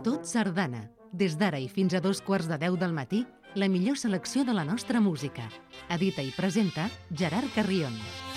Tot Sardana. Des d'ara i fins a 2:15 del matí, la millor selecció de la nostra música. Edita i presenta Gerard Carrion.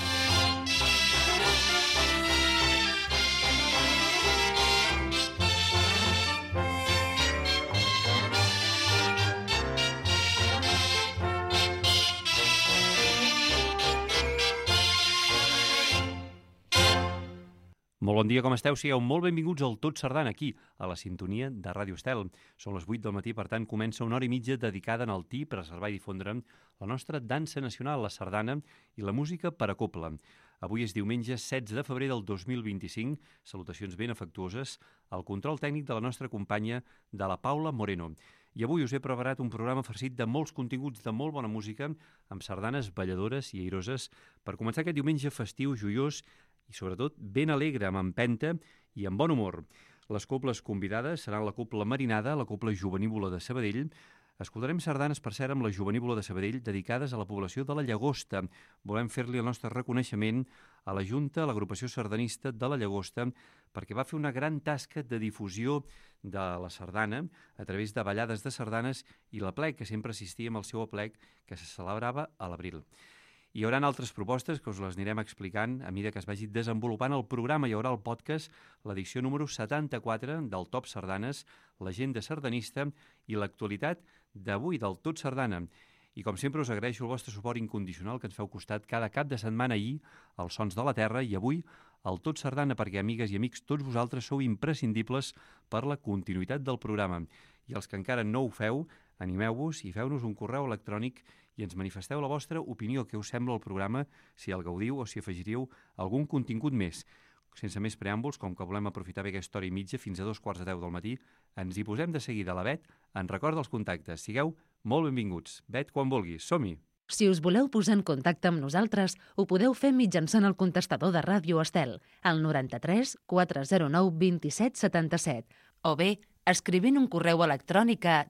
Molt bon dia, com esteu? Sigueu molt benvinguts al Tot Sardana, aquí, a la sintonia de Ràdio Estel. Són les 8 del matí, per tant, comença una hora i mitja dedicada en el TI, preservar i difondre la nostra dansa nacional, la sardana i la música per a cobla. Avui és diumenge 16 de febrer del 2025. Salutacions ben afectuoses al control tècnic de la nostra companya, de la Paula Moreno. I avui us he preparat un programa farcit de molts continguts de molt bona música, amb sardanes balladores i airoses, per començar aquest diumenge festiu, joiós i sobretot ben alegre, amb empenta i amb bon humor. Les cobles convidades seran la Cobla Marinada, la Cobla Jovenívola de Sabadell. Escoltarem sardanes, per cert, amb la Jovenívola de Sabadell, dedicades a la població de la Llagosta. Volem fer-li el nostre reconeixement a la Junta, a l'agrupació sardanista de la Llagosta, perquè va fer una gran tasca de difusió de la sardana a través de ballades de sardanes i l'aplec, que sempre assistíem al seu aplec, que se celebrava a l'abril. Hi haurà altres propostes que us les anirem explicant a mesura que es vagi desenvolupant el programa. Hi haurà el podcast, l'edició número 74 del Top Sardanes, l'agenda sardanista i l'actualitat d'avui del Tot Sardana. I com sempre us agraeixo el vostre suport incondicional que ens feu costat cada cap de setmana ahir als Sons de la Terra i avui al Tot Sardana, perquè, amigues i amics, tots vosaltres sou imprescindibles per la continuïtat del programa. I els que encara no ho feu, animeu-vos i feu-nos un correu electrònic i ens manifesteu la vostra opinió, què us sembla el programa, si el gaudiu o si afegiríeu algun contingut més. Sense més preàmbuls, com que volem aprofitar bé aquesta hora i mitja fins a 2:15 del matí, ens hi posem de seguida. La Bet ens recorda els contactes. Sigueu molt benvinguts. Bet, quan vulguis. Som-hi! Si us voleu posar en contacte amb nosaltres, ho podeu fer mitjançant el contestador de Ràdio Estel, al 93 409 27 77, o bé escrivint un correu electrònic a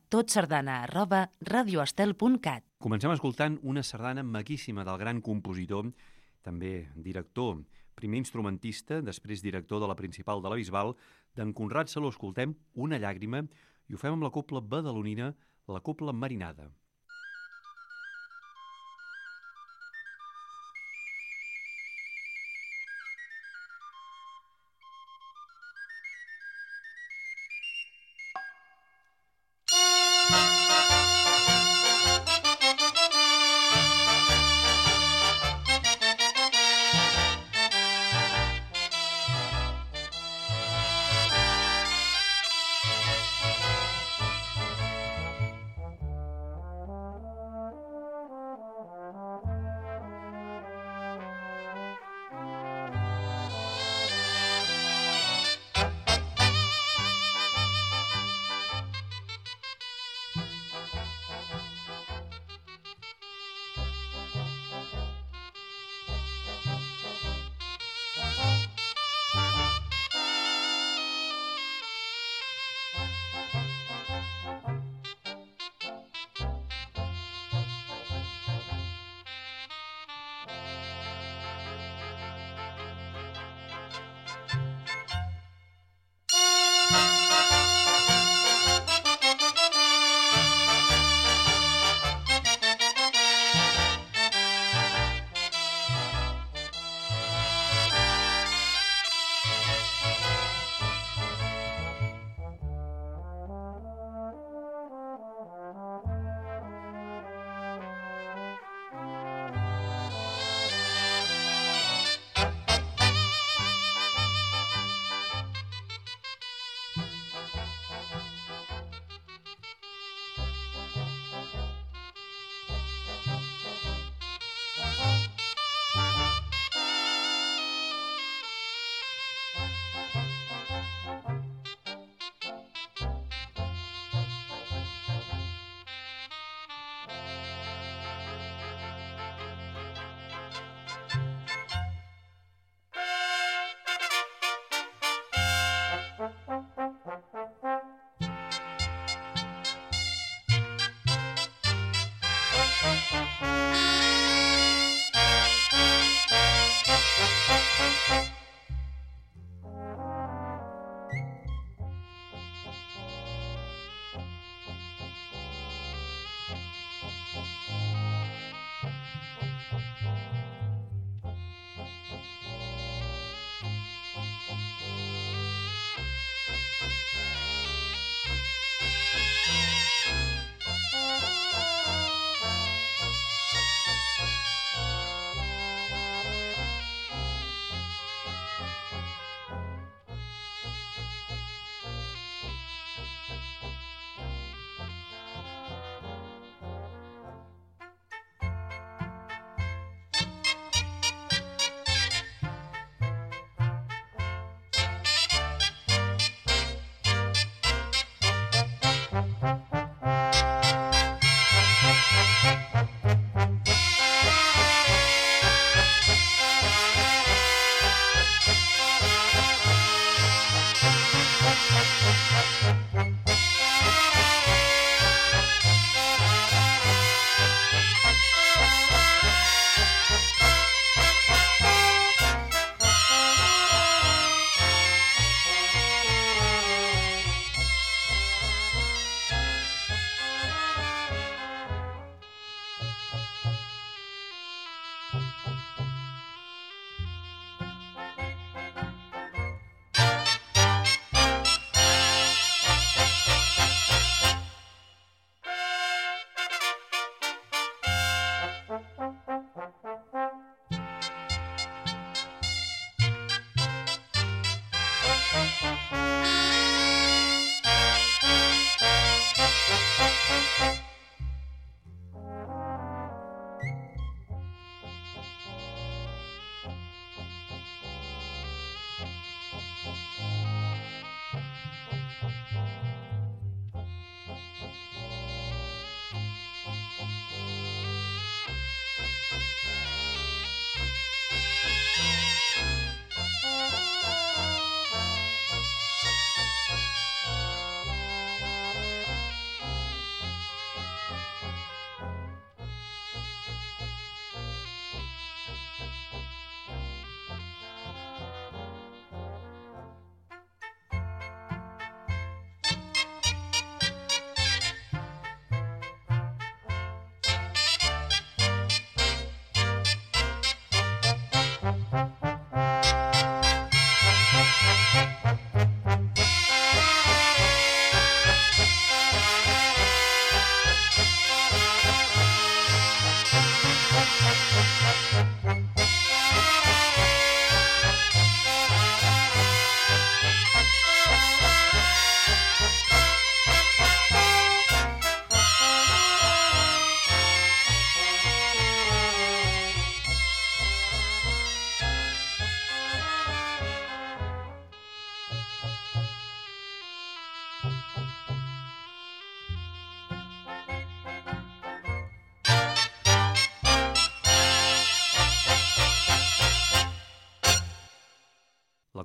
totsardana@radioestel.cat. Comencem escoltant una sardana maquíssima del gran compositor, també director, primer instrumentista, després director de la Principal de la Bisbal, d'en Conrad Saló. Escoltem Una llàgrima i ho fem amb la cobla badalonina, la Cobla Marinada.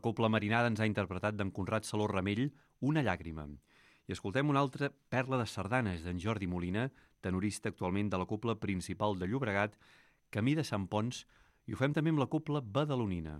La Cobla Marinada ens ha interpretat d'en Conrad Saló Ramell Una llàgrima. I escoltem una altra perla de sardanes d'en Jordi Molina, tenorista actualment de la Cobla Principal de Llobregat, Camí de Sant Pons, i ho fem també amb la Cobla Badalonina.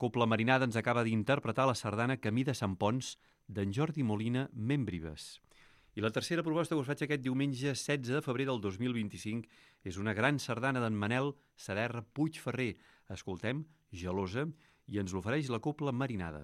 Cobla Marinada ens acaba d'interpretar la sardana Camí de Sant Pons d'en Jordi Molina Membrives. I la tercera proposta que us faig aquest diumenge 16 de febrer del 2025 és una gran sardana d'en Manel Saderra Puigferrer. Escoltem Gelosa i ens l'ofereix la Cobla Marinada.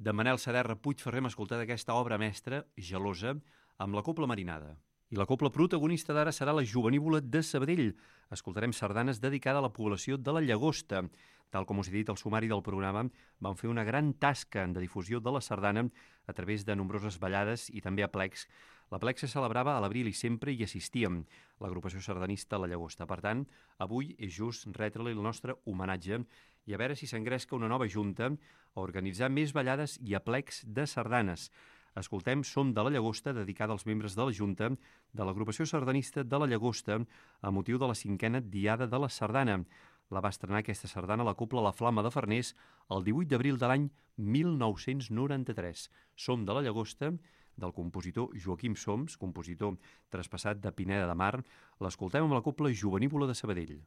de Manel Saderra Puigferrer hem escoltat aquesta obra mestra, Gelosa, amb la Cobla Marinada. I la cobla protagonista d'ara serà la Jovenívola de Sabadell. Escoltarem sardanes dedicada a la població de la Llagosta. Tal com us he dit al sumari del programa, van fer una gran tasca de difusió de la sardana a través de nombroses ballades i també aplecs. L'aplec se celebrava a l'abril i sempre hi assistíem, l'agrupació sardanista La Llagosta. Per tant, avui és just retre-li el nostre homenatge i a veure si s'engresca una nova junta a organitzar més ballades i aplecs de sardanes. Escoltem Som de la Llagosta, dedicada als membres de la Junta de l'agrupació sardanista de la Llagosta a motiu de la 5a Diada de la Sardana. La va estrenar aquesta sardana la Cobla La Flama de Farners el 18 d'abril de l'any 1993. Som de la Llagosta, del compositor Joaquim Soms, compositor traspassat de Pineda de Mar. L'escoltem amb la Cobla Jovenívola de Sabadell.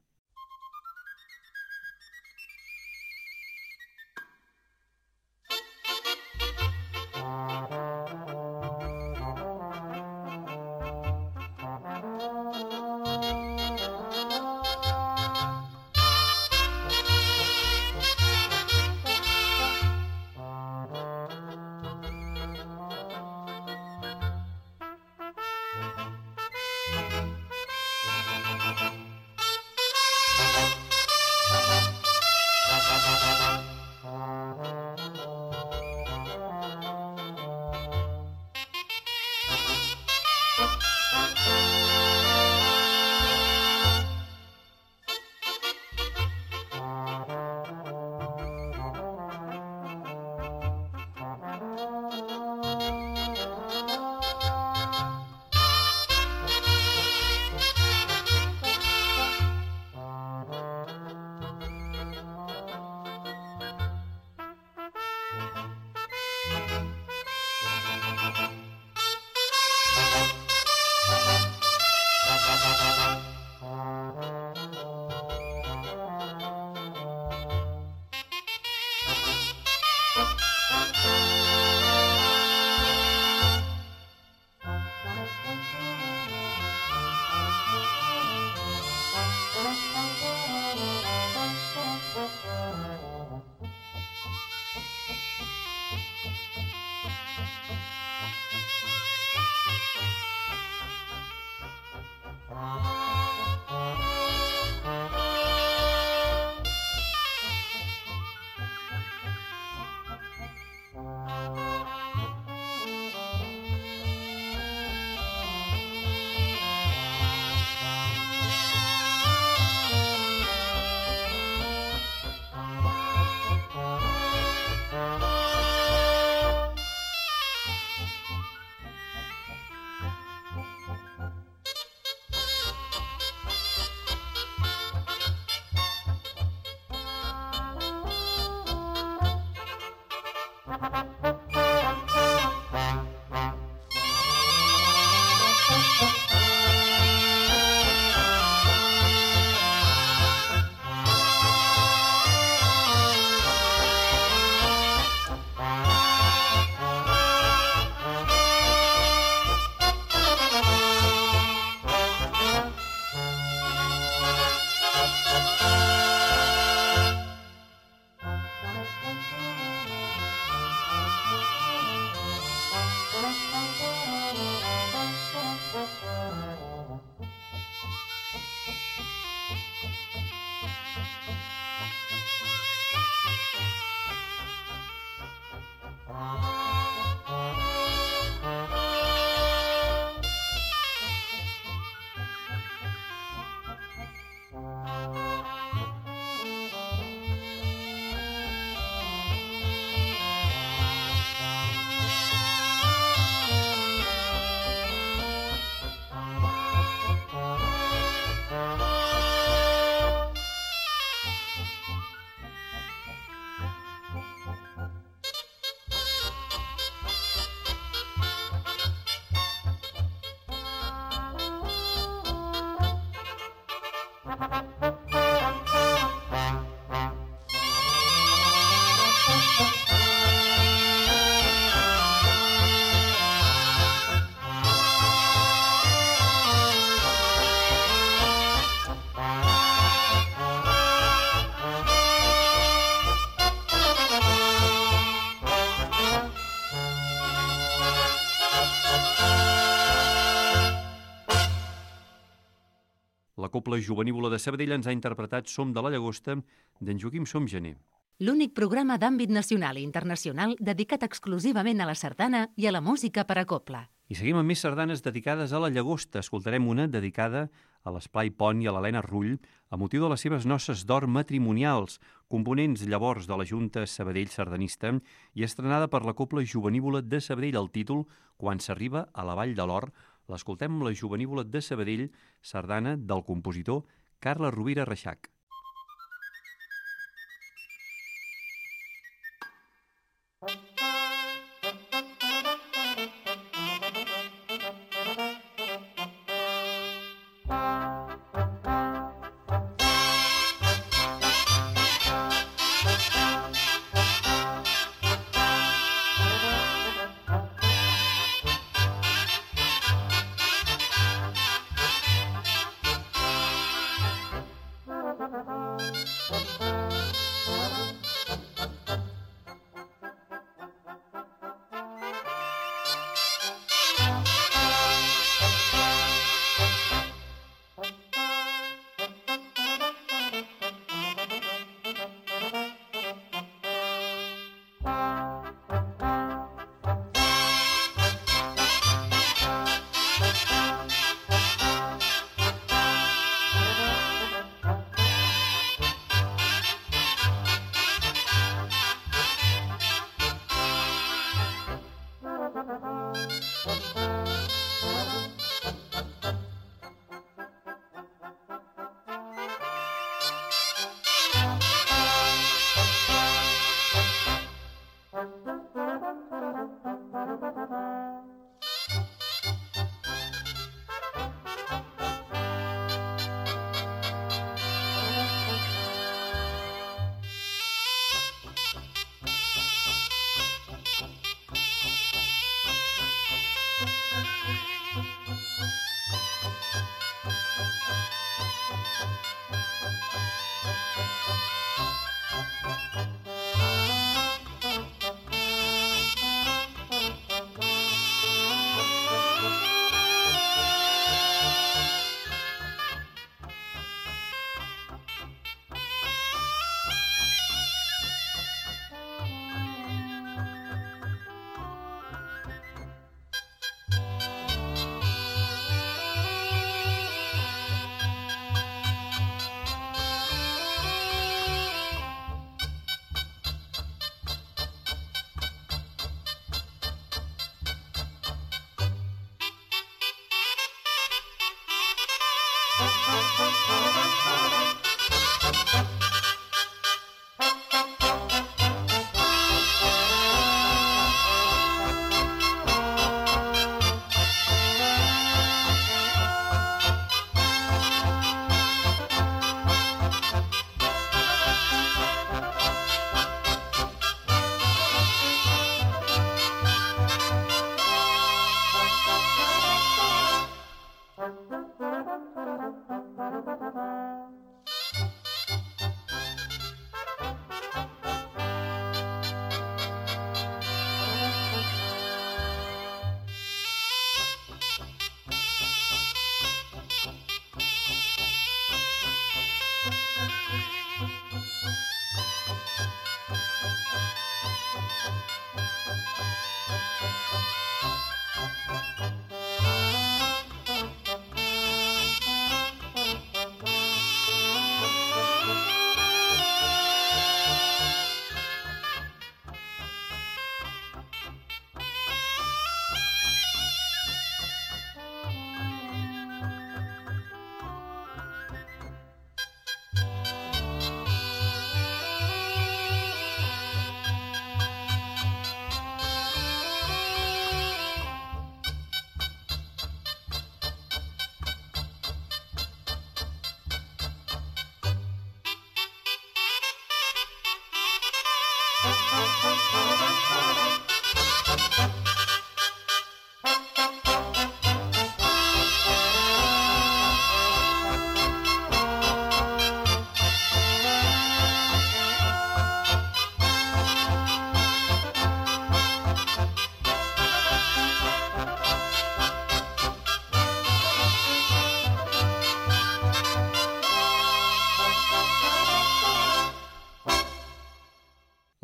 La Cobla Jovenívola de Sabadell ens ha interpretat Som de la Llagosta d'en Joaquim Somgener. L'únic programa d'àmbit nacional i internacional dedicat exclusivament a la sardana i a la música per a cobla. I seguim amb més sardanes dedicades a la llagosta. Escoltarem una dedicada a l'Esplai Pont i a l'Helena Rull a motiu de les seves noces d'or matrimonials, components llavors de la Junta Sabadell Sardanista i estrenada per la Cobla Jovenívola de Sabadell. El títol, Quan s'arriba a la Vall de l'Or, l'escoltem amb la Jovenívola de Sabadell, sardana del compositor Carles Rovira Reixac.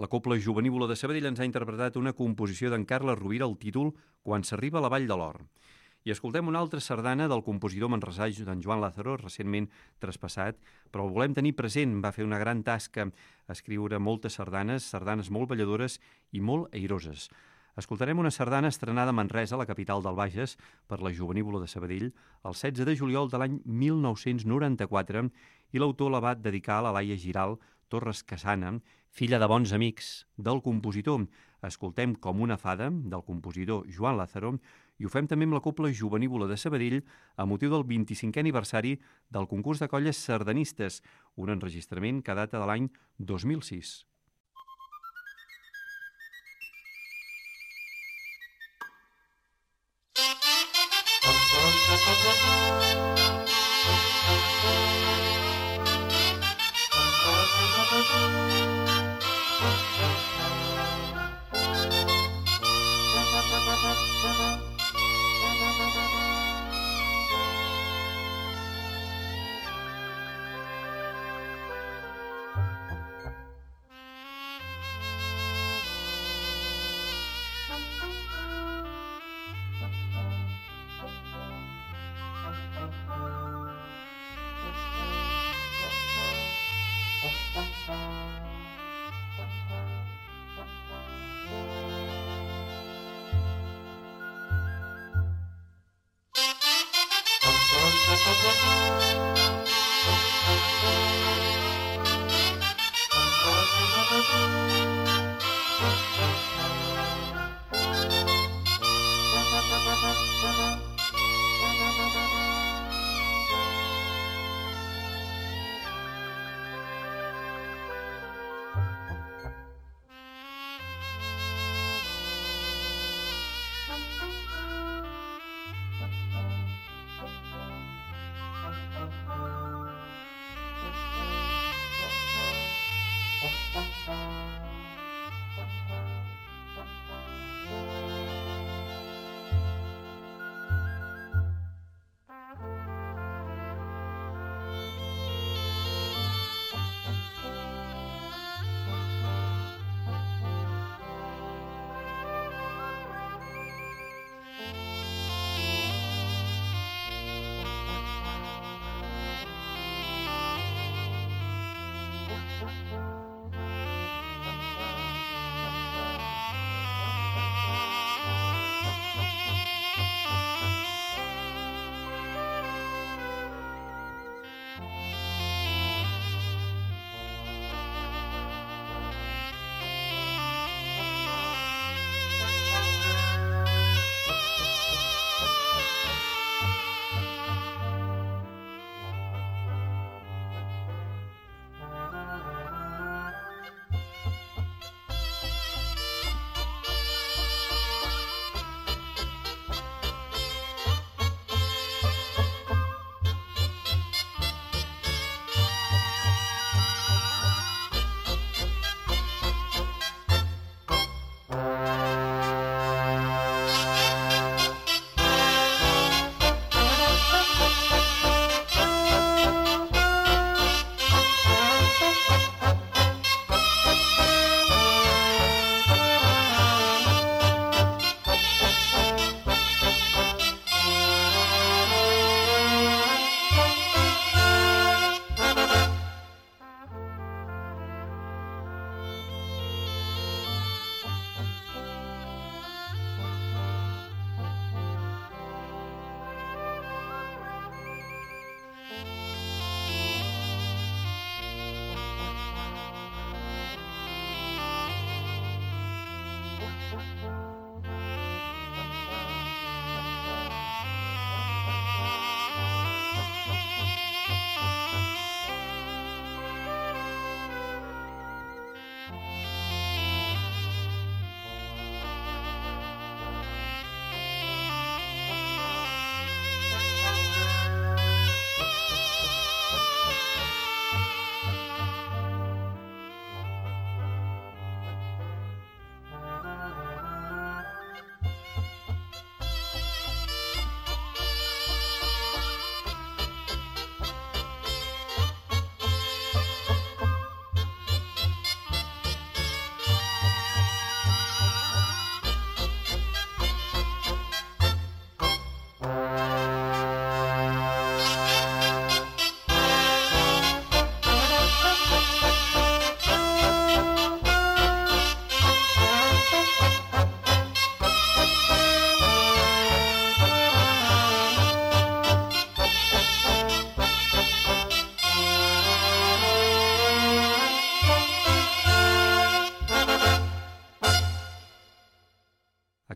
La Cobla Jovenívola de Sabadell ens ha interpretat una composició d'en Carles Rovira, el títol Quan s'arriba a la Vall de l'Or. I escoltem una altra sardana del compositor manresà d'en Joan Lázaro, recentment traspassat, però el volem tenir present. Va fer una gran tasca a escriure moltes sardanes molt balladores i molt airoses. Escoltarem una sardana estrenada a Manresa, la capital del Bages, per la Jovenívola de Sabadell, el 16 de juliol de l'any 1994, i l'autor la va dedicar a la Laia Giral Torres Casana, filla de bons amics del compositor. Escoltem Com una fada, del compositor Joan Lázaro, i ho fem també amb la Cobla Jovenívola de Sabadell a motiu del 25è aniversari del concurs de colles sardanistes, un enregistrament que data de l'any 2006.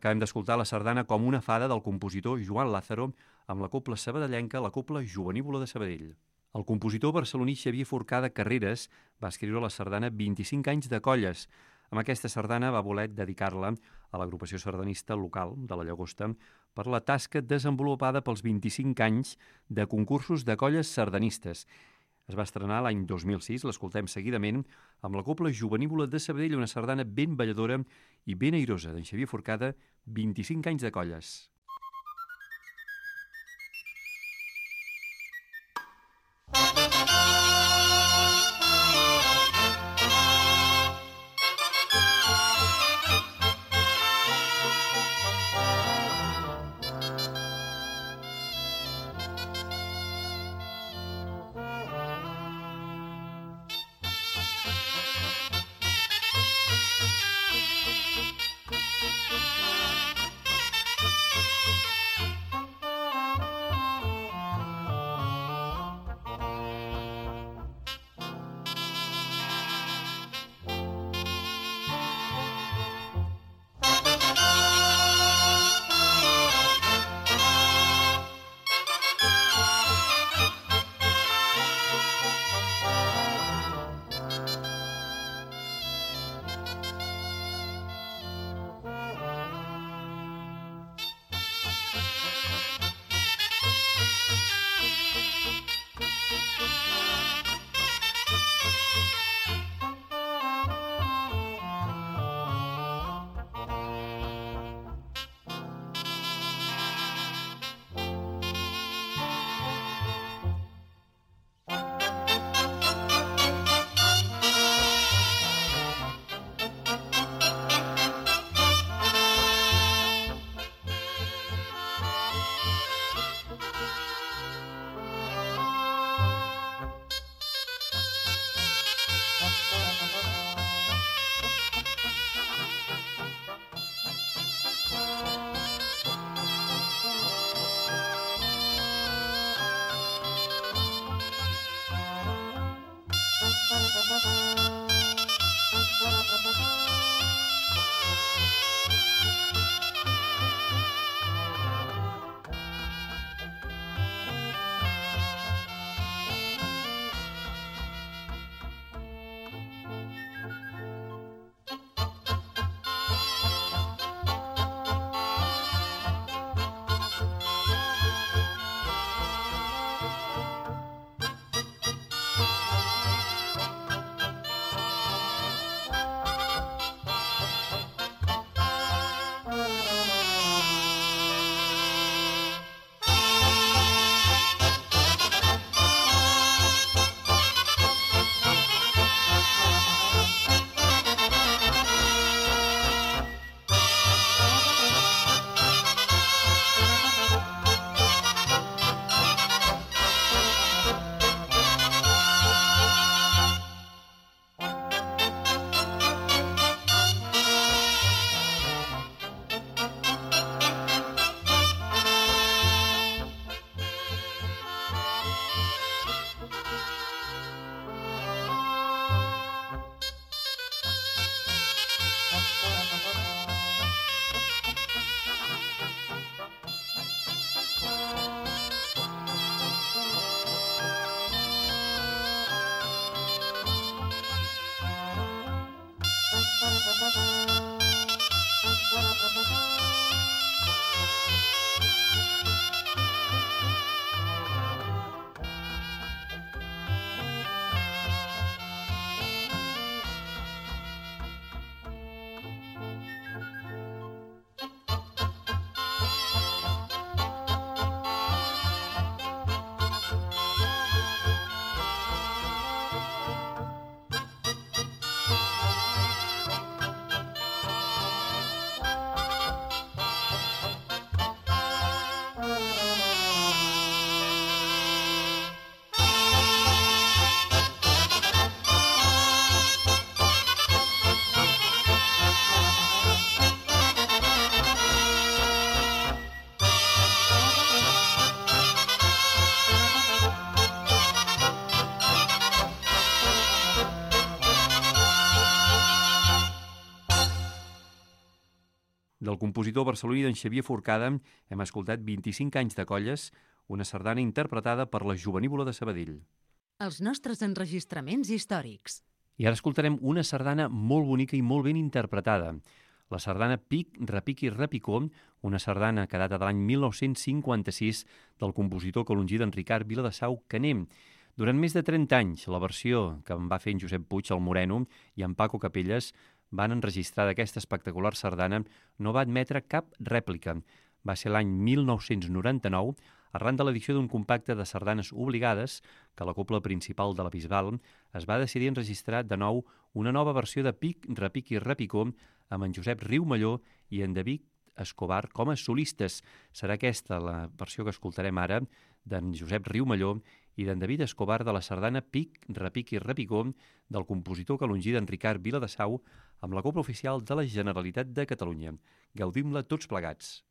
Acabem d'escoltar la sardana Com una fada del compositor Joan Lázaro amb la cobla sabadellenca, la cobla Jovenívola de Sabadell. El compositor barceloní Xavier Forcada Carreras va escriure la sardana 25 anys de colles. Amb aquesta sardana va voler dedicar-la a l'agrupació sardanista local de la Llagosta per la tasca desenvolupada pels 25 anys de concursos de colles sardanistes. Es va estrenar l'any 2006, l'escoltem seguidament, amb la cobla Jovenívola de Sabadell, una sardana ben balladora i ben airosa d'en Xavier Forcada, 25 anys de colles. del compositor barceloní d'en Xavier Forcada hem escoltat 25 anys de colles, una sardana interpretada per la Jovenívola de Sabadell. Els nostres enregistraments històrics. I ara escoltarem una sardana molt bonica i molt ben interpretada. La sardana Pic, Repic i Repicó, una sardana que data de l'any 1956 del compositor colongí d'en Ricard Viladesau Caner. Durant més de 30 anys, la versió que en va fer en Josep Puig, el Moreno, i en Paco Capelles van enregistrar d'aquesta espectacular sardana no va admetre cap rèplica. Va ser l'any 1999, arran de l'edició d'un compacte de sardanes obligades, que la cobla principal de la Bisbal es va decidir enregistrar de nou una nova versió de Pic, Repic i Repicó amb en Josep Riumelló i en David Escobar com a solistes. Serà aquesta la versió que escoltarem ara d'en Josep Riumelló i d'en David Escobar de la sardana Pic, Repic i Repicó del compositor calongí d'en Ricard Viladesau amb la cobla oficial de la Generalitat de Catalunya. Gaudim-la tots plegats.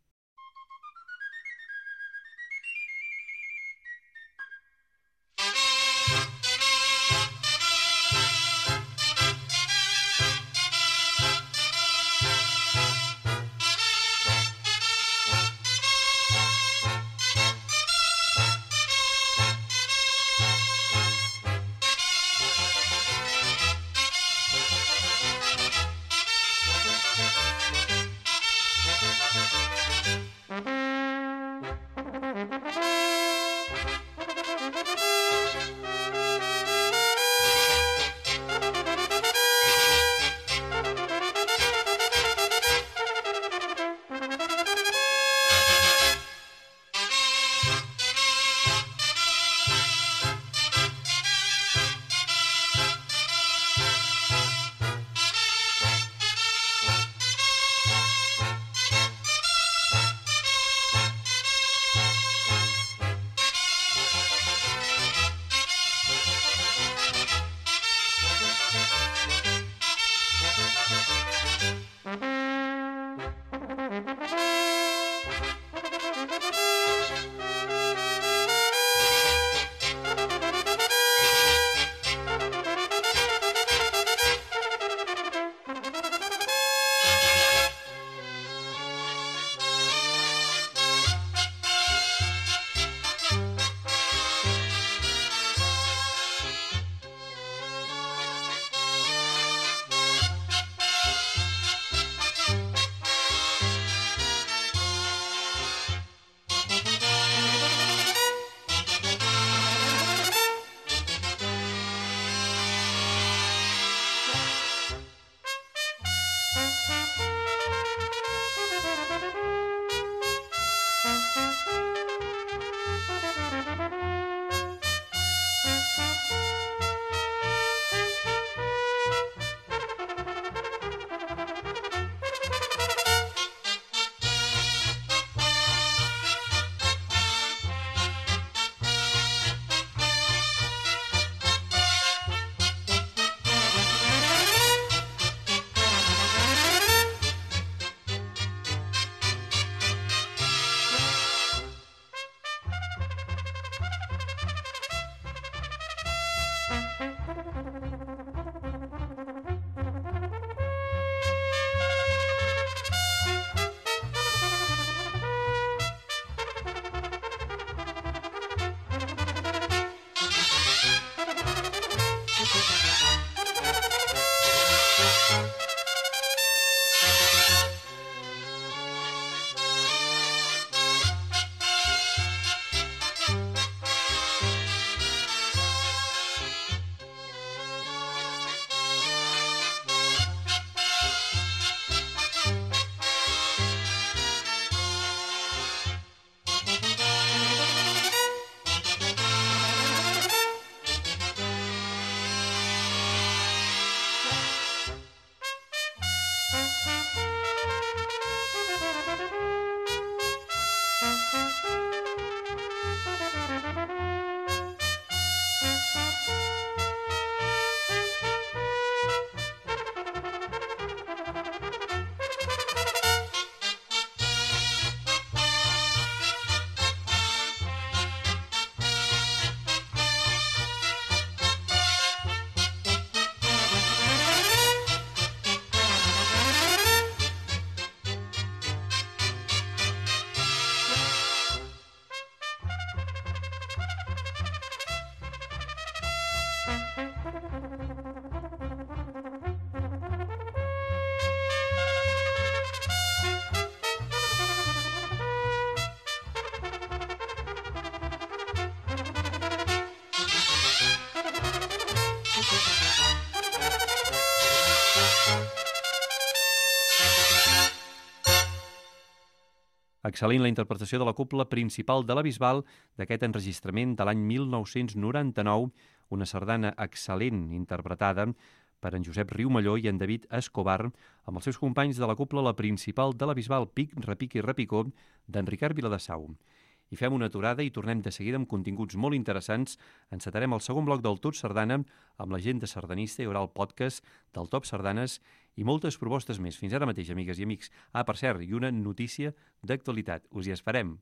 Excel·lent la interpretació de la cobla principal de la Bisbal d'aquest enregistrament de l'any 1999, una sardana excel·lent interpretada per en Josep Riumelló i en David Escobar, amb els seus companys de la cobla La Principal de la Bisbal, Pic, Repic i Repicó, d'en Ricard Viladesau. I fem una aturada i tornem de seguida amb continguts molt interessants. Encetarem el segon bloc del Tot Sardana amb l'agenda sardanista, hi haurà el podcast del Top Sardanes i moltes propostes més. Fins ara mateix, amigues i amics. Per cert, i una notícia d'actualitat. Us hi esperem.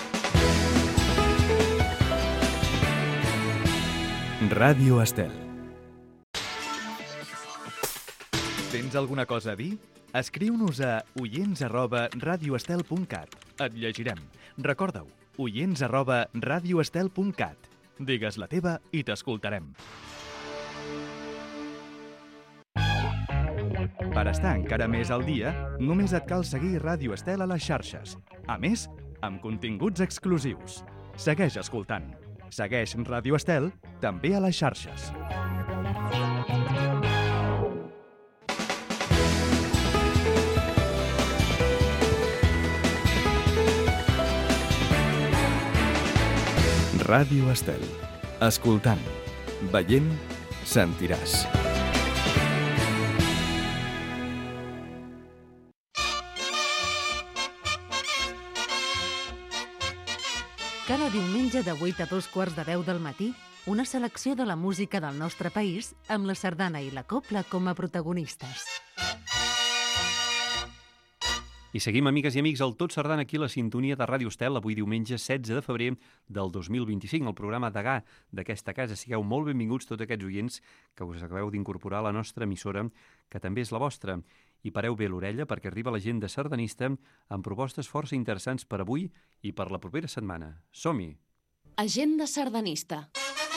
Ràdio Estel. Tens alguna cosa a dir? Escriu-nos a oients@radioestel.cat. Et llegirem. Recorda-ho, oients@radioestel.cat. Digues la teva i t'escoltarem. Per estar encara més al dia, només et cal seguir Ràdio Estel a les xarxes. A més, amb continguts exclusius. Segueix escoltant. Segueix Ràdio Estel també a les xarxes. Ràdio Estel. Escoltant, veient, sentiràs. Cada diumenge de 8 a 2:15 del matí, una selecció de la música del nostre país amb la sardana i la cobla com a protagonistes. I seguim, amigues i amics, el Tot Sardana aquí a la sintonia de Ràdio Estel, avui diumenge 16 de febrer del 2025, el programa degà d'aquesta casa. Sigueu molt benvinguts tots aquests oients que us acabeu d'incorporar a la nostra emissora, que també és la vostra. I pareu bé l'orella perquè arriba l'agenda sardanista amb propostes força interessants per avui i per la propera setmana. Som-hi! Agenda sardanista.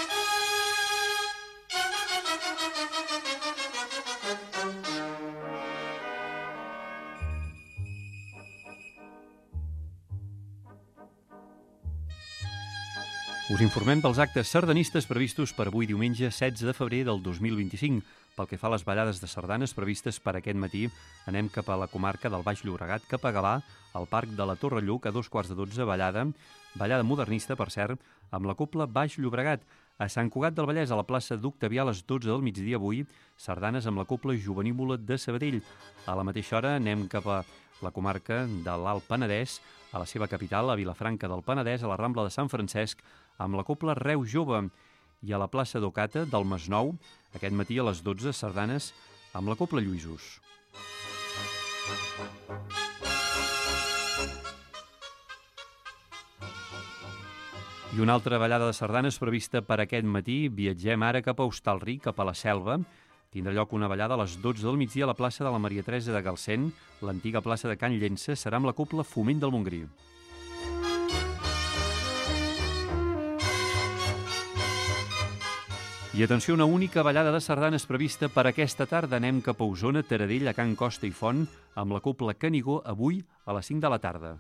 Us informem pels actes sardanistes previstos per avui diumenge 16 de febrer del 2025. Pel que fa a les ballades de sardanes previstes per aquest matí, anem cap a la comarca del Baix Llobregat, cap a Gavà, al Parc de la Torre Lluc, a 2:15, ballada modernista, per cert, amb la cobla Baix Llobregat. A Sant Cugat del Vallès, a la plaça d'Octavià, a les 12 del migdia avui, sardanes amb la cobla Jovenívola de Sabadell. A la mateixa hora anem cap a la comarca de l'Alt Penedès, a la seva capital, a Vilafranca del Penedès, a la Rambla de Sant Francesc, amb la cobla Reus Jove, i a la plaça d'Ocata del Masnou, aquest matí a les 12, sardanes amb la cobla Lluïsos. I una altra ballada de sardanes prevista per aquest matí. Viatgem ara cap a Hostalric, cap a la Selva. Tindrà lloc una ballada a les 12 del migdia a la plaça de la Maria Teresa de Galcén, l'antiga plaça de Can Llença, serà amb la cobla Foment del Montgrí. I atenció, una única ballada de sardanes prevista per aquesta tarda. Anem cap a Osona, Taradell, a Can Costa i Font, amb la cobla Canigó, avui a les 5 de la tarda.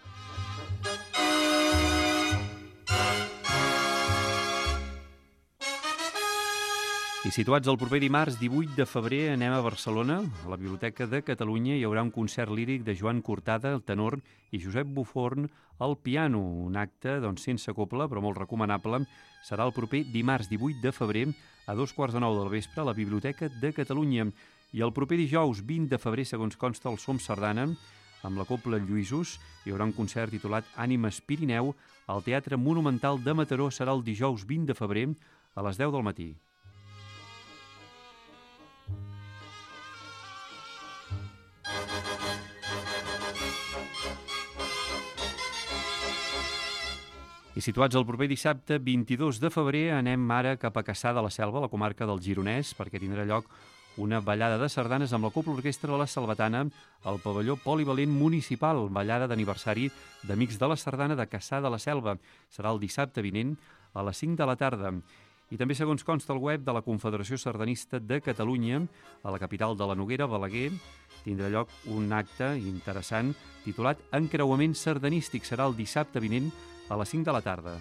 I situats el proper dimarts 18 de febrer anem a Barcelona, a la Biblioteca de Catalunya. Hi haurà un concert líric de Joan Cortada, el tenor, i Josep Buforn, al piano. Un acte sense cobla, però molt recomanable. Serà el proper dimarts 18 de febrer a 2:15 del vespre a la Biblioteca de Catalunya. I el proper dijous 20 de febrer, segons consta el Som Sardana, amb la cobla Lluïsos, hi haurà un concert titulat Ànimes Pirineu al Teatre Monumental de Mataró. Serà el dijous 20 de febrer a les 10 del matí. I situats el proper dissabte 22 de febrer anem ara cap a Cassà de la Selva, a la comarca del Gironès, perquè tindrà lloc una ballada de sardanes amb la cobla orquestra La Salvatana al pavelló polivalent municipal, ballada d'aniversari d'Amics de la Sardana de Cassà de la Selva. Serà el dissabte vinent a les 5 de la tarda. I també, segons consta el web de la Confederació Sardanista de Catalunya, a la capital de la Noguera, Balaguer, tindrà lloc un acte interessant titulat Encreuament sardanístic. Serà el dissabte vinent a les 5 de la tarda.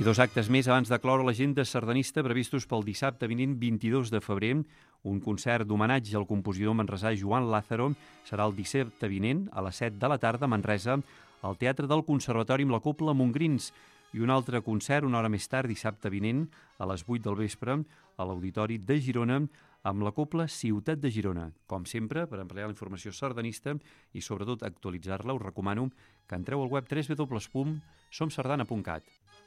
I 2 actes més abans de cloure l'agenda sardanista previstos pel dissabte vinent 22 de febrer. Un concert d'homenatge al compositor manresà Joan Lázaro serà el dissabte vinent a les 7 de la tarda a Manresa, al Teatre del Conservatori amb la Cobla Montgrins. I un altre concert una hora més tard, dissabte vinent, a les 8 del vespre, a l'Auditori de Girona, amb la Cobla Ciutat de Girona. Com sempre, per ampliar la informació sardanista i sobretot actualitzar-la, us recomano que entreu al web www.somsardana.cat.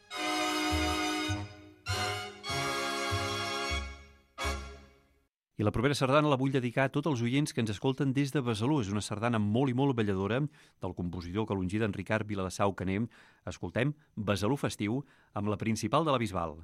I la propera sardana la vull dedicar a tots els oients que ens escolten des de Besalú. És una sardana molt i molt balladora del compositor calongí d'en Ricard Viladasau Canem. Escoltem Besalú Festiu amb la principal de la Bisbal.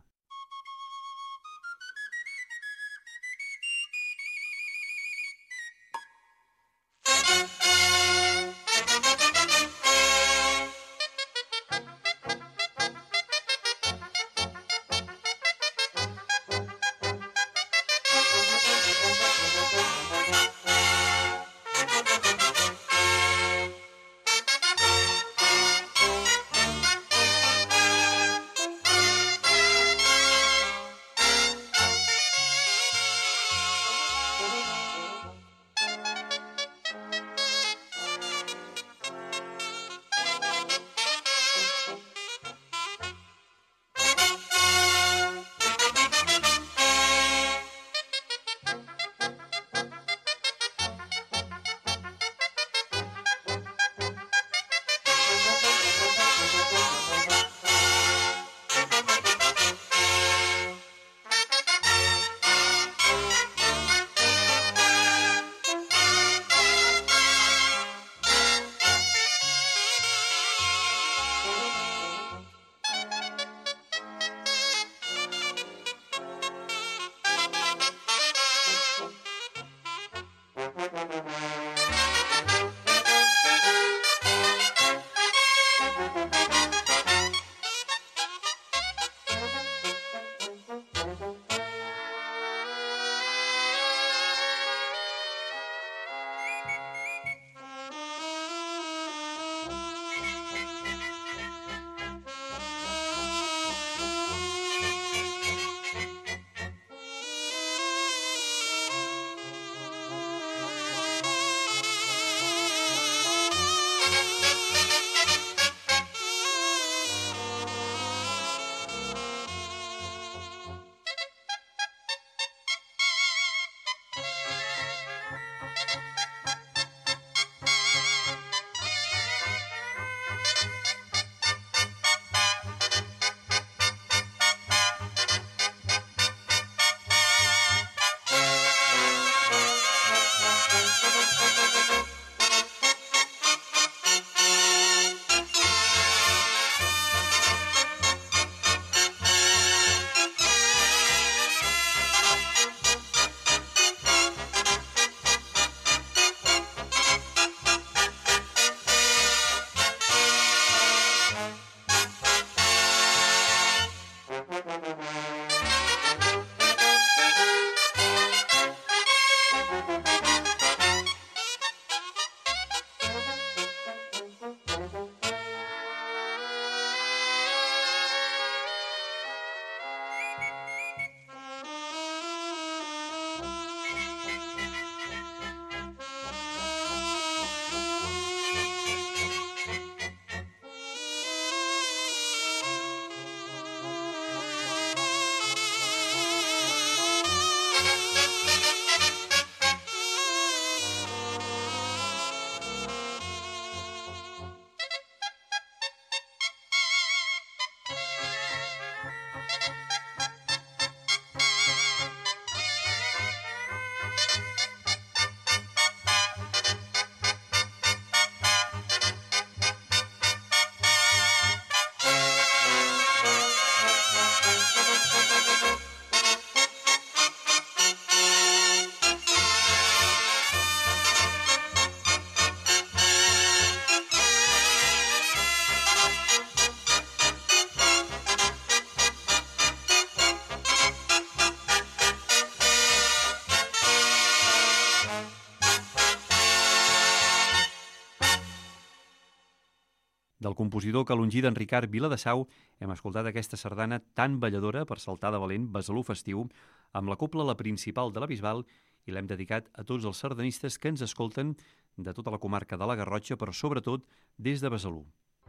compositor calongí d'en Ricard Viladesau hem escoltat aquesta sardana tan balladora per saltar de valent Besalú festiu amb la cobla La Principal de la Bisbal i l'hem dedicat a tots els sardanistes que ens escolten de tota la comarca de la Garrotxa, però sobretot des de Besalú.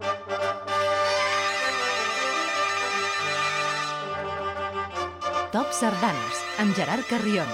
Top Sardanes, amb Gerard Carrion.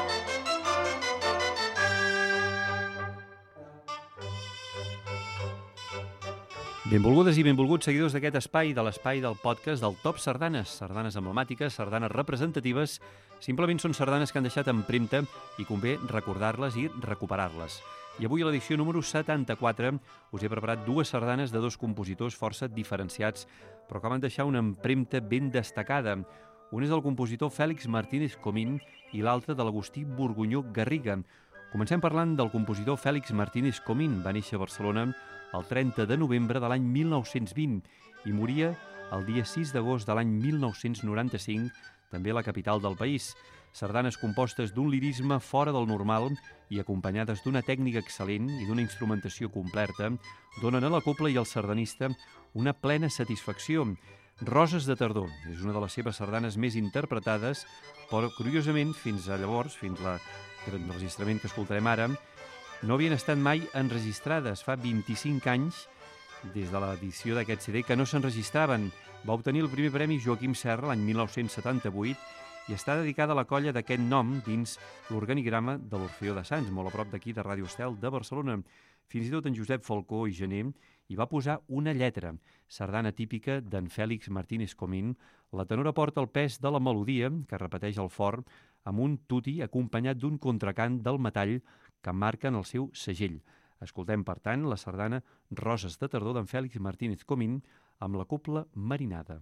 Benvolgudes i benvolguts seguidors d'aquest espai, de l'espai del podcast del Top Sardanes. Sardanes emblemàtiques, sardanes representatives, simplement són sardanes que han deixat empremta i convé recordar-les i recuperar-les. I avui a l'edició número 74 us he preparat dues sardanes de dos compositors força diferenciats, però que van deixar una empremta ben destacada. Un és el compositor Fèlix Martínez Comín i l'altre de l'Agustí Borgunyó Garriga. Comencem parlant del compositor Fèlix Martínez Comín. Va néixer a Barcelona el 30 de novembre de l'any 1920 i moria el dia 6 d'agost de l'any 1995, també a la capital del país. Sardanes compostes d'un lirisme fora del normal i acompanyades d'una tècnica excel·lent i d'una instrumentació completa donen a la cobla i al sardanista una plena satisfacció. Roses de tardor és una de les seves sardanes més interpretades, però curiosament fins a llavors, fins l'enregistrament que escoltarem ara, no havien estat mai enregistrades. Fa 25 anys, des de l'edició d'aquest CD, que no s'enregistraven. Va obtenir el primer premi Joaquim Serra l'any 1978 i està dedicada a la colla d'aquest nom dins l'organigrama de l'Orfeó de Sants, molt a prop d'aquí de Ràdio Estel de Barcelona. Fins i tot en Josep Falcó i Gené hi va posar una lletra, sardana típica d'en Fèlix Martínez Comín. La tenora porta el pes de la melodia, que repeteix el fort, amb un tuti acompanyat d'un contracant del metall que marquen el seu segell. Escoltem, per tant, la sardana Roses de tardor d'en Fèlix Martínez Comín amb la cobla Marinada.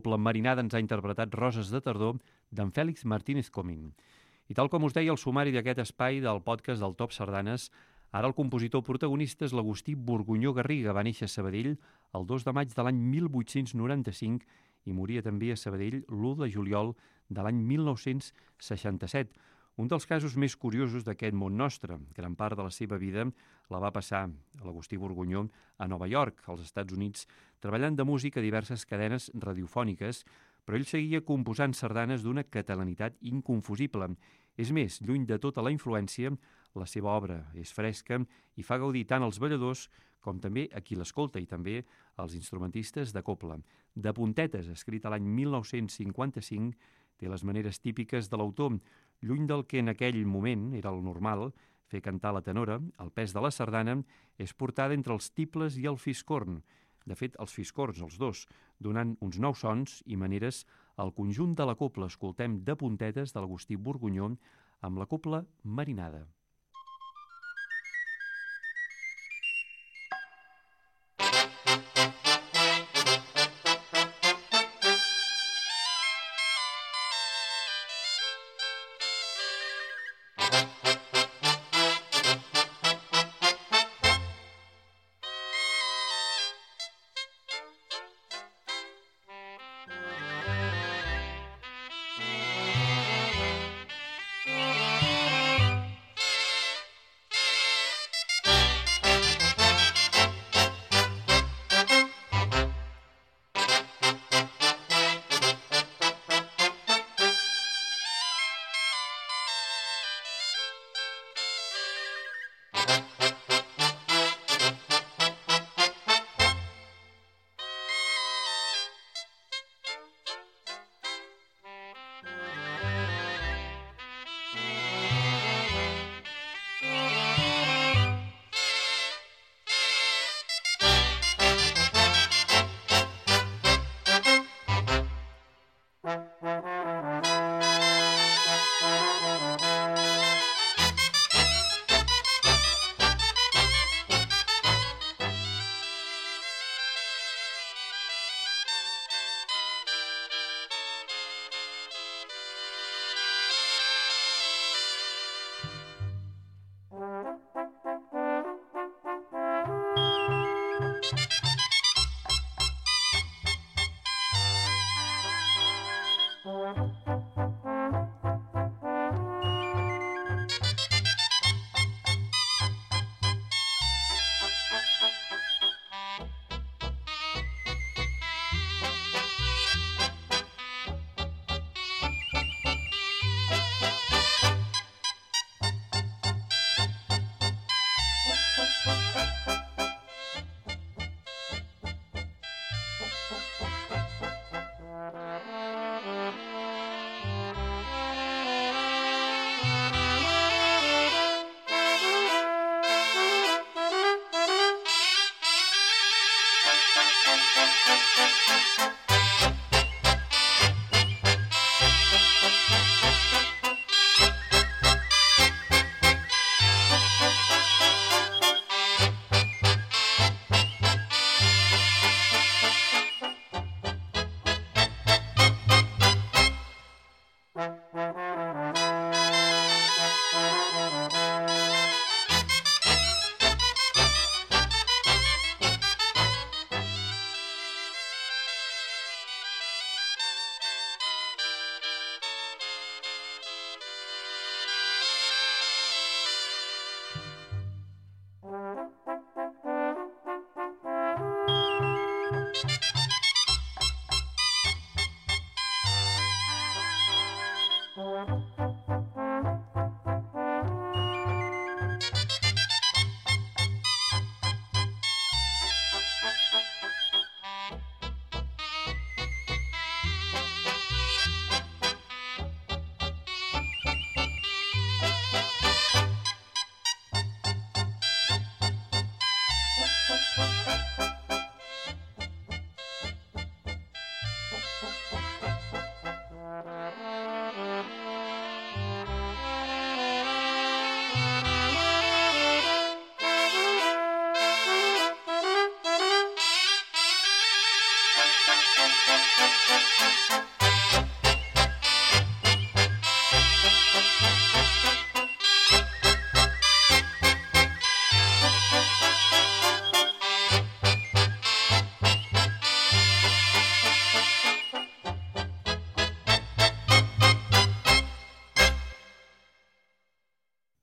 Copla Marinada ens ha interpretat Roses de tardor d'en Fèlix Martínez Comín. I tal com us deia el sumari d'aquest espai del podcast del Top Sardanes, ara el compositor protagonista és l'Agustí Borgunyó Garriga. Va néixer a Sabadell el 2 de maig de l'any 1895 i moria també a Sabadell l'1 de juliol de l'any 1967. Un dels casos més curiosos d'aquest món nostre. Gran part de la seva vida la va passar l'Agustí Borgunyó a Nova York, als Estats Units, treballant de músic a diverses cadenes radiofòniques, però ell seguia composant sardanes d'una catalanitat inconfusible. És més, lluny de tota la influència, la seva obra és fresca i fa gaudir tant als balladors com també a qui l'escolta i també als instrumentistes de copla. De puntetes, escrit a l'any 1955, té les maneres típiques de l'autor. Lluny del que en aquell moment era el normal, fer cantar la tenora, el pes de la sardana és portada entre els tibles i el fiscorn. De fet, els fiscorns, els dos, donant uns nous sons i maneres al conjunt de la copla. Escoltem de puntetes de l'Agustí Borgunyó amb la copla Marinada.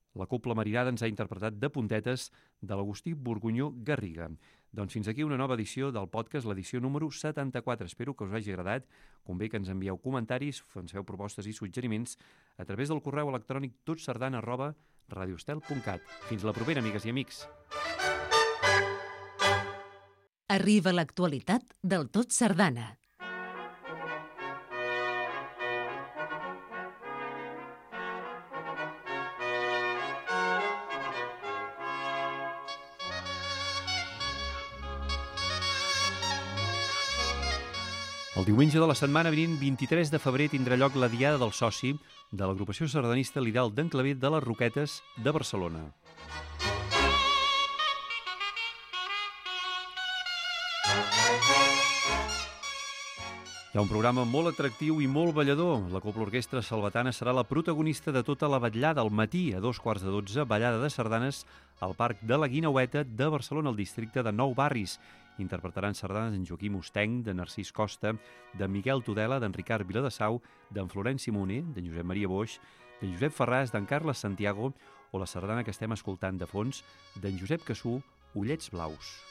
La Cobla Marinada ens ha interpretat de puntetes de l'Agustí Borgunyó Garriga. Doncs fins aquí una nova edició del podcast, l'edició número 74. Espero que us hagi agradat. Convé que ens envieu comentaris, ens feu propostes i suggeriments a través del correu electrònic totsardana@radioestel.cat. Fins la propera, amigues i amics. Arriba l'actualitat del Tot Sardana. El diumenge de la setmana vinent, 23 de febrer, tindrà lloc la Diada del Soci de l'agrupació sardanista L'Ideal d'en Clavé de les Roquetes de Barcelona. Hi ha un programa molt atractiu i molt ballador. La Cobla Orquestra Salvatana serà la protagonista de tota la vetllada al matí a 2:15, ballada de sardanes al Parc de la Guineueta de Barcelona, al districte de Nou Barris. Interpretaran sardanes d'en Joaquim Ostenc, de Narcís Costa, de Miquel Tudela, d'en Ricard Viladesau, d'en Florenci Moner, d'en Josep Maria Boix, d'en Josep Ferràs, d'en Carles Santiago o la sardana que estem escoltant de fons d'en Josep Cassú, Ullets Blaus.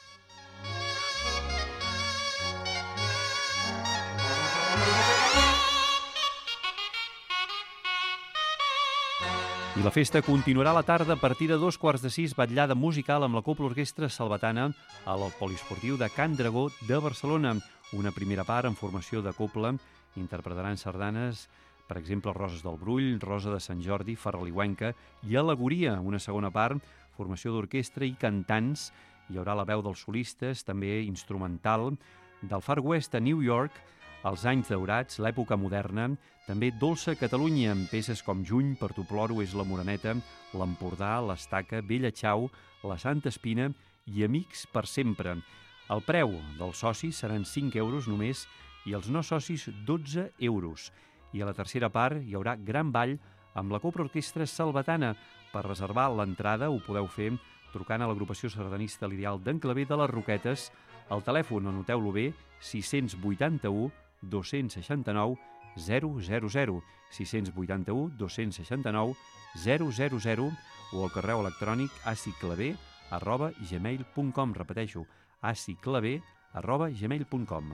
I la festa continuarà a la tarda a partir de 2:15, vetllada musical amb la Cobla Orquestra Salvatana al Poliesportiu de Can Dragó de Barcelona. Una primera part en formació de cobla, interpretaran sardanes, per exemple, Roses del Brull, Rosa de Sant Jordi, Ferraliuenca i Alegoria. Una segona part, formació d'orquestra i cantants. Hi haurà la veu dels solistes, també instrumental, del Far West a New York, els anys daurats, l'època moderna, també Dolça Catalunya, amb peces com Juny, Per tu ploro és la Moreneta, l'Empordà, l'Estaca, Bella Txau, la Santa Espina i Amics per sempre. El preu dels socis seran 5 euros només i els no socis 12 euros. I a la tercera part hi haurà gran ball amb la Cobla Orquestra Salvatana. Per reservar l'entrada ho podeu fer trucant a l'agrupació sardanista L'Ideal d'en Clavé de les Roquetes. El telèfon, anoteu-lo bé, 681 269 000, 681 269 000 o al correu electrònic aciclavé@gmail.com. Repeteixo, aciclavé@gmail.com.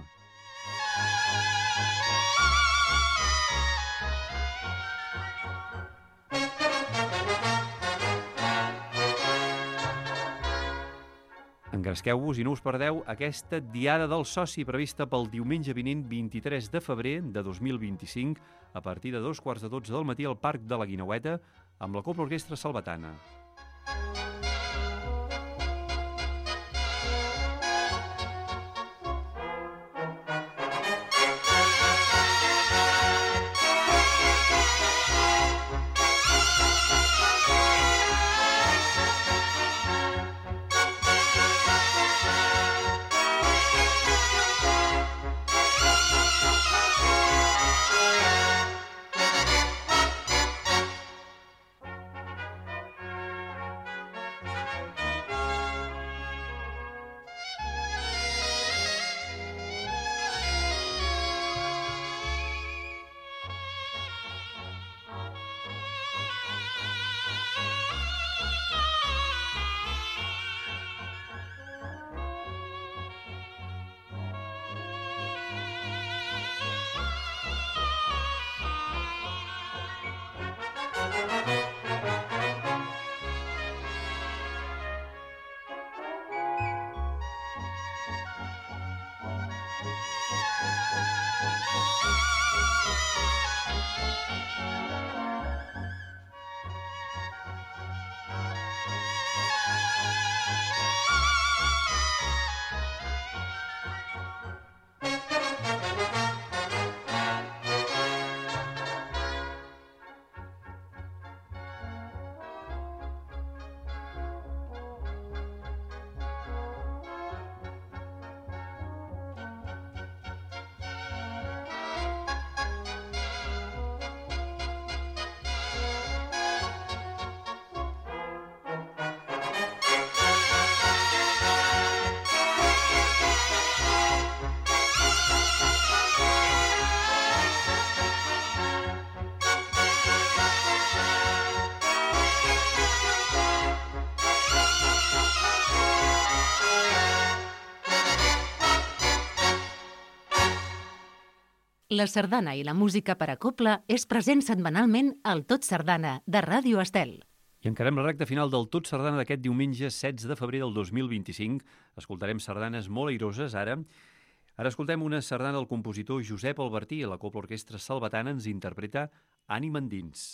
Engresqueu-vos i no us perdeu aquesta Diada del Soci prevista pel diumenge vinent 23 de febrer de 2025 a partir de 2:15 del matí al Parc de la Guineueta amb la Cobla Orquestra Salvatana. La sardana i la música per a cobla és present setmanalment al Tot Sardana, de Ràdio Estel. I encarem la recta final del Tot Sardana d'aquest diumenge 16 de febrer del 2025. Escoltarem sardanes molt airoses ara. Ara escoltem una sardana del compositor Josep Albertí. La Cobla Orquestra Salvatana ens interpreta Ànima endins.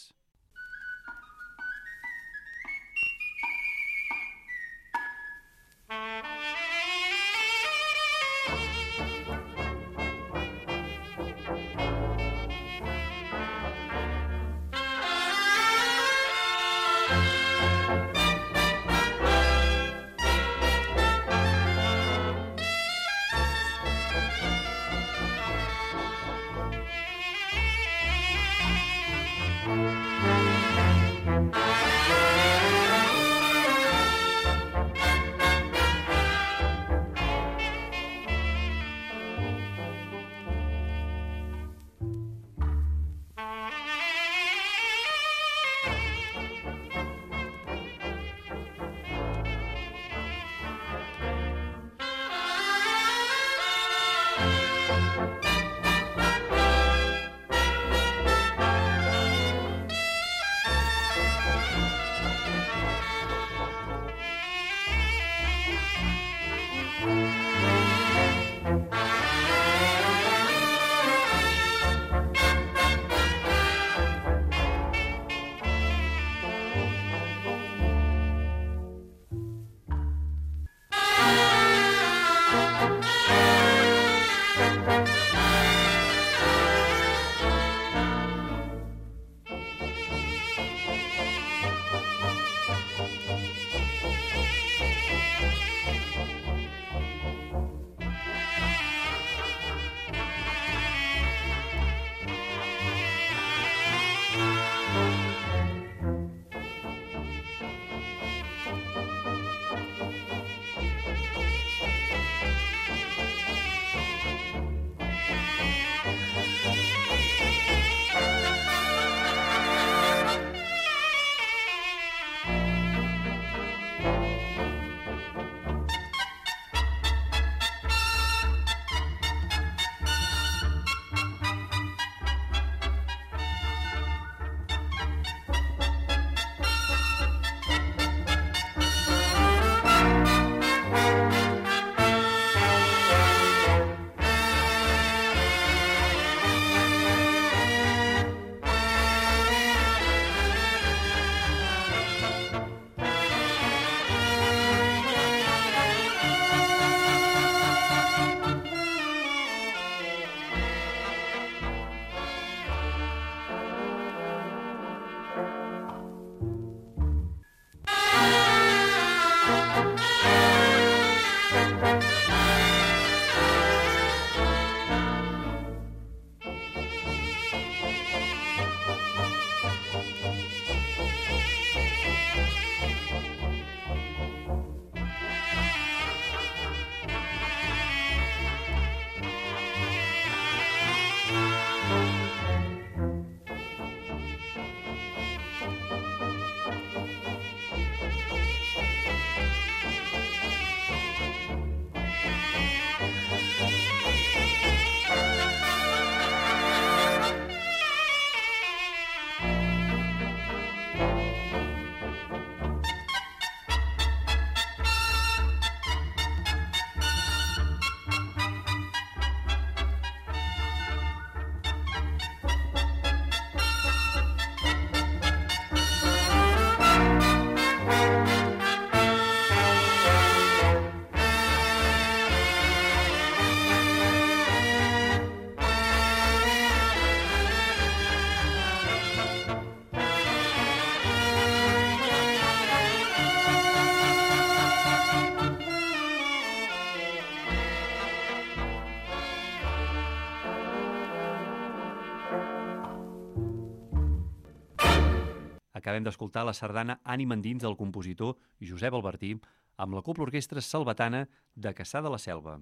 Acabem d'escoltar la sardana Ànima endins del compositor Josep Albertí amb la Cobla Orquestra Salvatana de Cassà de la Selva.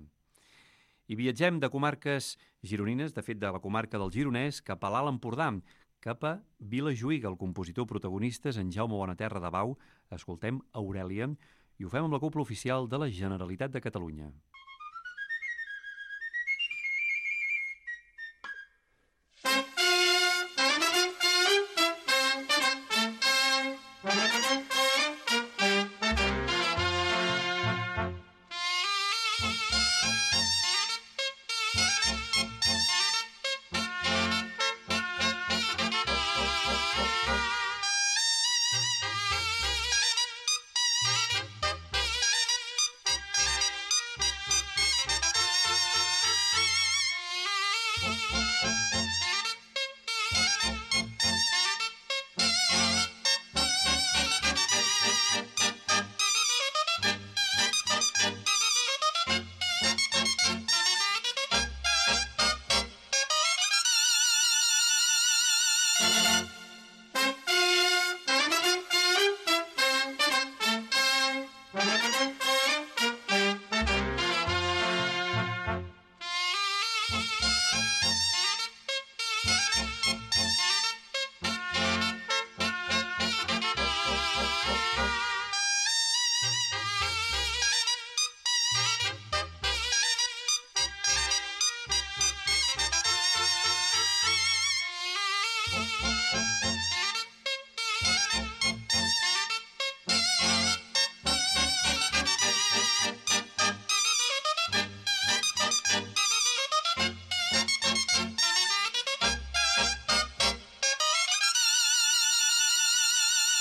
I viatgem de comarques gironines, de fet de la comarca del Gironès, cap a l'Alt Empordà, cap a Vilajuïga. El compositor protagonista és en Jaume Bonaterra de Bau. Escoltem Aurèlia i ho fem amb la Cobla Oficial de la Generalitat de Catalunya.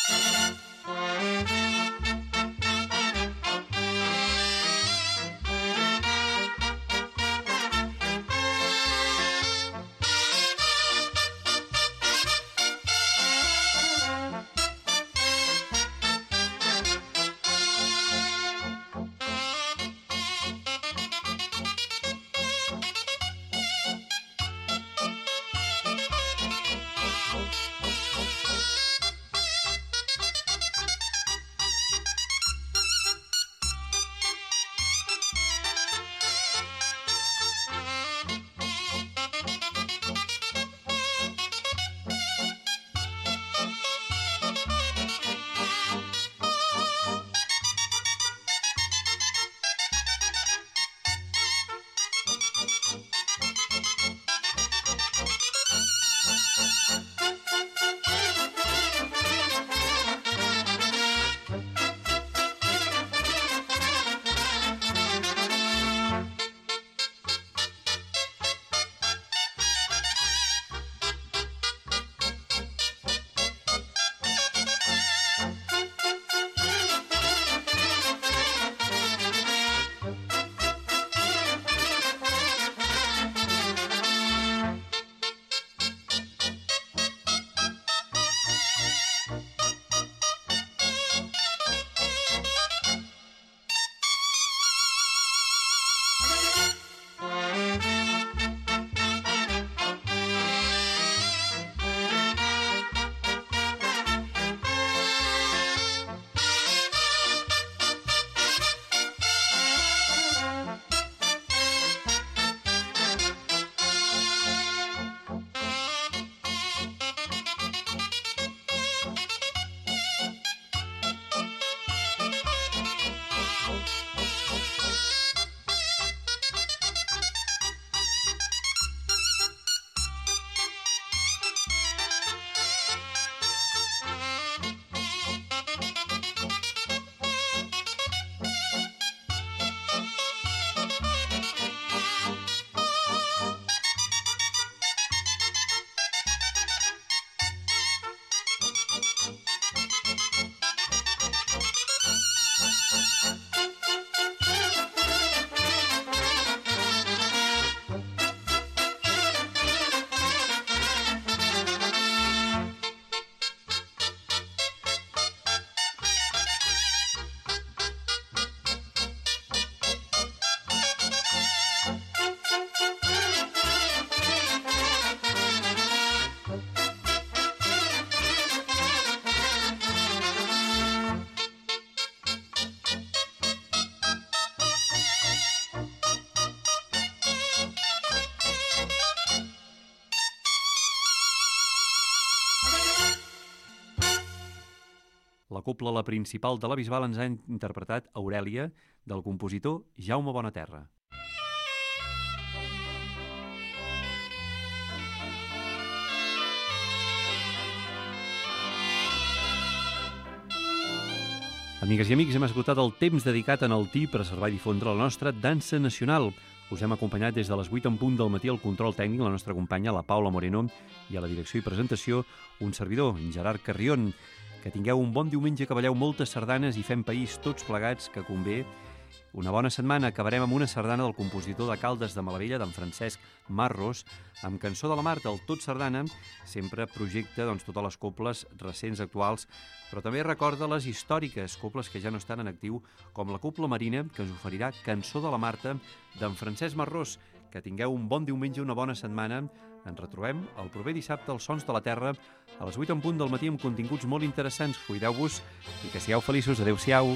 La cobla La Principal de la Bisbal ens ha interpretat Aurèlia, del compositor Jaume Bonaterra. Amigues i amics, hem esgotat el temps dedicat en el TI per preservar i difondre la nostra dansa nacional. Us hem acompanyat des de les 8 en punt del matí al control tècnic, la nostra companya, la Paula Moreno, i a la direcció i presentació, un servidor, en Gerard Carrion. Que tingueu un bon diumenge, que balleu moltes sardanes i fem país tots plegats, que convé. Una bona setmana. Acabarem amb una sardana del compositor de Caldes de Malavella, d'en Francesc Marros, amb Cançó de la Mar, del Tot Sardana. Sempre projecta totes les cobles recents, actuals, però també recorda les històriques cobles que ja no estan en actiu, com la Cobla Marina, que ens oferirà Cançó de la Marta, d'en Francesc Marros. Que tingueu un bon diumenge, una bona setmana. Ens retrobem el proper dissabte als Sons de la Terra a les 8 en punt del matí amb continguts molt interessants. Cuideu-vos i que sigueu feliços. Adéu-siau.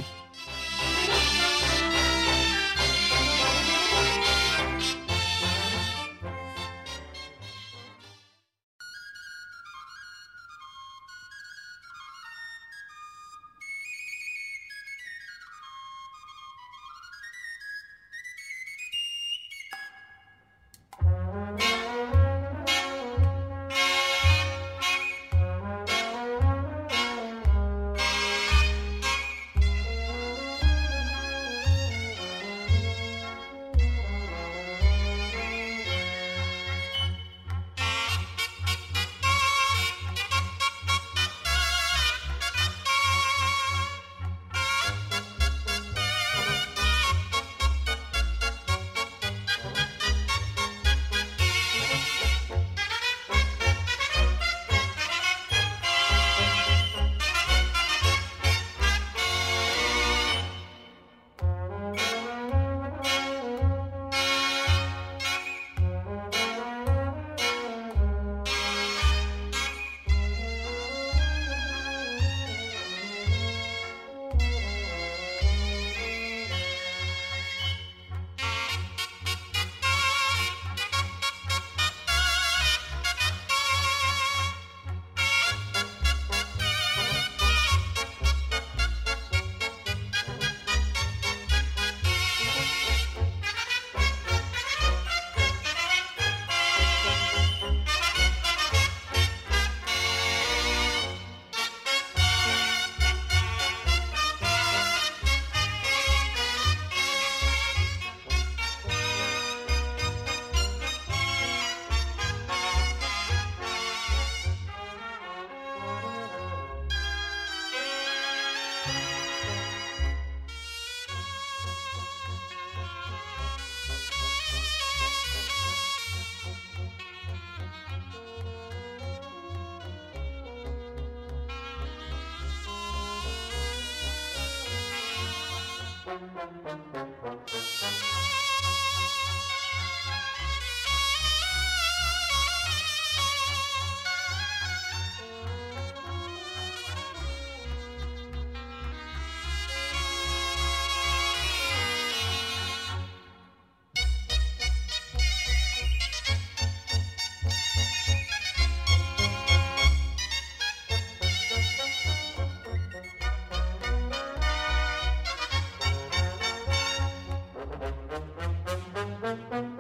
Thank you.